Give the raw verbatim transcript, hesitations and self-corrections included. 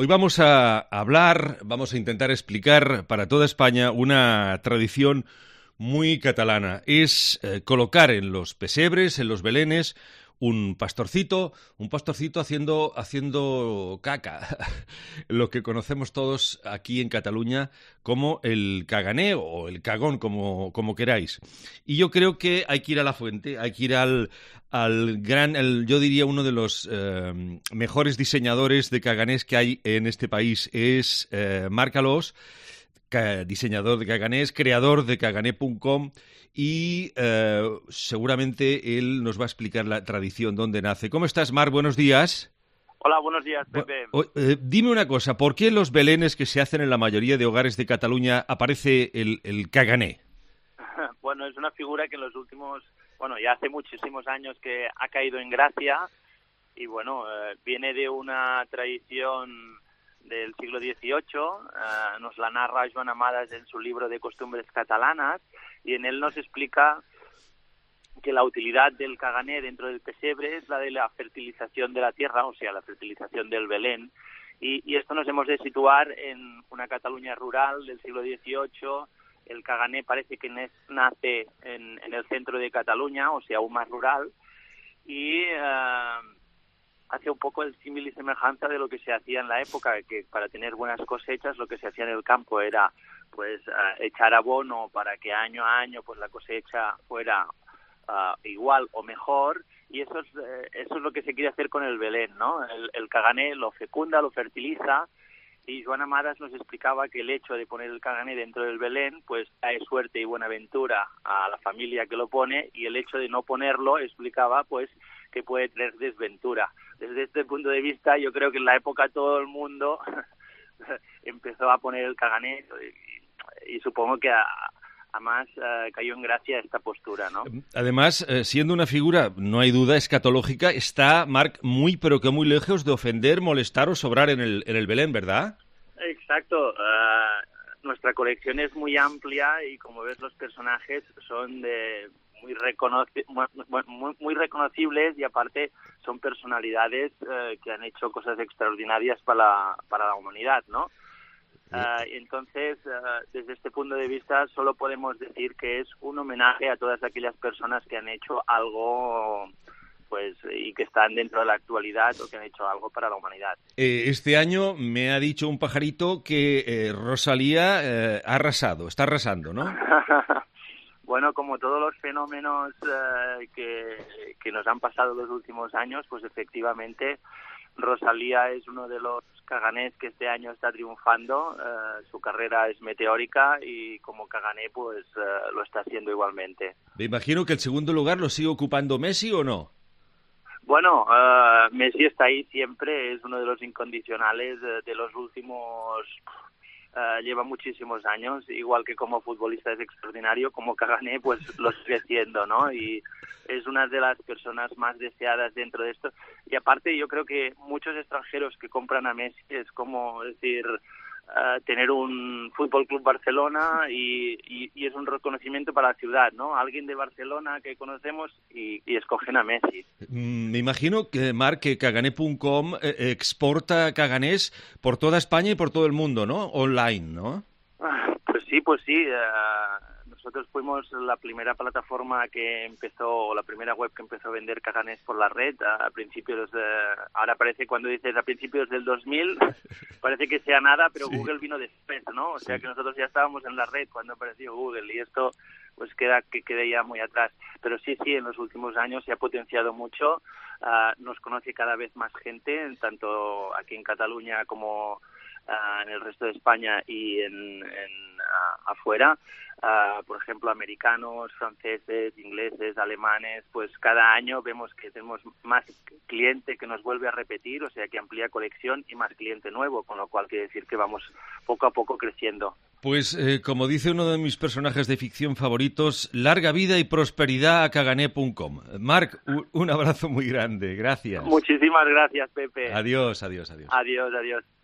Hoy vamos a hablar, vamos a intentar explicar para toda España una tradición muy catalana. Es eh, colocar en los pesebres, en los belenes, un pastorcito, un pastorcito haciendo, haciendo caca, lo que conocemos todos aquí en Cataluña como el cagané o el cagón, como, como queráis. Y yo creo que hay que ir a la fuente, hay que ir al, al gran, el, yo diría uno de los eh, mejores diseñadores de caganés que hay en este país, es eh, Marc Alòs, diseñador de caganés, creador de cagané punto com, y eh, seguramente él nos va a explicar la tradición, dónde nace. ¿Cómo estás, Marc? Buenos días. Hola, buenos días, Pepe. O, eh, dime una cosa, ¿por qué en los belenes que se hacen en la mayoría de hogares de Cataluña aparece el, el cagané? Bueno, es una figura que en los últimos, bueno, ya hace muchísimos años que ha caído en gracia y bueno, eh, viene de una tradición del siglo dieciocho, eh, nos la narra Joan Amades en su libro de Costumbres Catalanas, y en él nos explica que la utilidad del cagané dentro del pesebre es la de la fertilización de la tierra, o sea, la fertilización del Belén, y, y esto nos hemos de situar en una Cataluña rural del siglo dieciocho. El cagané parece que nace en, en el centro de Cataluña, o sea, aún más rural, y eh, hace un poco el símil y semejanza de lo que se hacía en la época, que para tener buenas cosechas lo que se hacía en el campo era pues uh, echar abono para que año a año pues la cosecha fuera uh, igual o mejor, y eso es, eh, eso es lo que se quiere hacer con el Belén, ¿no? El, el cagané lo fecunda, lo fertiliza, y Joan Amades nos explicaba que el hecho de poner el cagané dentro del Belén pues trae suerte y buena ventura a la familia que lo pone, y el hecho de no ponerlo, explicaba, pues que puede traer desventura. Desde este punto de vista, yo creo que en la época todo el mundo empezó a poner el cagané y, y supongo que a, a más uh, cayó en gracia esta postura, ¿no? Además, eh, siendo una figura, no hay duda, escatológica, está, Marc, muy pero que muy lejos de ofender, molestar o sobrar en el, en el Belén, ¿verdad? Exacto. Uh, nuestra colección es muy amplia y, como ves, los personajes son de muy, reconoci muy, muy reconocibles, y aparte son personalidades uh, que han hecho cosas extraordinarias para la, para la humanidad, ¿no? Uh, entonces, uh, desde este punto de vista, solo podemos decir que es un homenaje a todas aquellas personas que han hecho algo, pues, y que están dentro de la actualidad o que han hecho algo para la humanidad. Eh, este año me ha dicho un pajarito que eh, Rosalía eh, ha arrasado, está arrasando, ¿no? Bueno, como todos los fenómenos uh, que, que nos han pasado los últimos años, pues efectivamente Rosalía es uno de los caganés que este año está triunfando. Uh, su carrera es meteórica y como cagané pues uh, lo está haciendo igualmente. Me imagino que el segundo lugar lo sigue ocupando Messi, ¿o no? Bueno, uh, Messi está ahí siempre, es uno de los incondicionales de, de los últimos... Uh, lleva muchísimos años, igual que como futbolista es extraordinario, como cagané pues lo sigue siendo, ¿no? Y es una de las personas más deseadas dentro de esto. Y aparte yo creo que muchos extranjeros que compran a Messi es como decir uh, tener un Fútbol Club Barcelona y, y, y es un reconocimiento para la ciudad, ¿no? Alguien de Barcelona que conocemos y, y escogen a Messi. Me imagino que, Marc, que cagané punto com eh, exporta caganés por toda España y por todo el mundo, ¿no? Online, ¿no? Pues sí, pues sí. Uh, nosotros fuimos la primera plataforma que empezó, o la primera web que empezó a vender caganés por la red a, a principios de... Ahora parece, cuando dices a principios del dos mil, parece que sea nada, pero sí. Google vino después, ¿no? O sea sí. Que nosotros ya estábamos en la red cuando apareció Google, y esto pues queda que quede ya muy atrás. Pero sí, sí, en los últimos años se ha potenciado mucho. Uh, nos conoce cada vez más gente, tanto aquí en Cataluña como Uh, en el resto de España y en, en uh, afuera. Uh, por ejemplo, americanos, franceses, ingleses, alemanes, pues cada año vemos que tenemos más cliente que nos vuelve a repetir, o sea que amplía colección, y más cliente nuevo, con lo cual quiere decir que vamos poco a poco creciendo. Pues eh, como dice uno de mis personajes de ficción favoritos, larga vida y prosperidad a cagané punto com. Marc, un, un abrazo muy grande, gracias. Muchísimas gracias, Pepe. Adiós, adiós, adiós. Adiós, adiós.